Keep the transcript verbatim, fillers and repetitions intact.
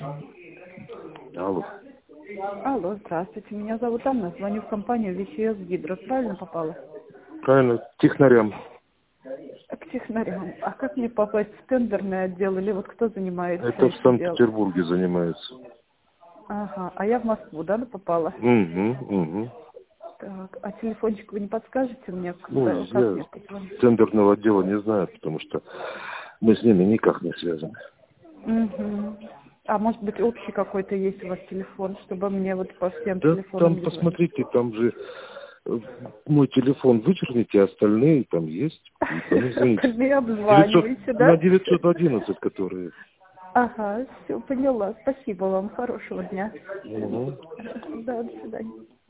Алло. Алло, здравствуйте. Меня зовут Анна. Звоню в компанию ви си эс Гидро. Правильно попала? Правильно, технарям. К технарям. А как мне попасть в тендерный отдел? Или вот кто занимается Это в этим делом? Санкт-Петербурге занимается. Ага. А я в Москву, да, попала? Угу, угу. Так. А телефончик вы не подскажете мне, Ну, куда, как я мне позвонить? тендерного отдела не знаю, потому что мы с ними никак не связаны. Угу. А может быть общий какой-то есть у вас телефон, чтобы мне вот по всем Да телефонам там, не звонить? посмотрите, там же э, мой телефон вычеркните, а остальные там есть. И по ним звоните. Остальные девятьсот обзваниваете, на да? девятьсот одиннадцать, которые. Ага, все, поняла. Спасибо вам. Хорошего дня. Угу. Да, до свидания.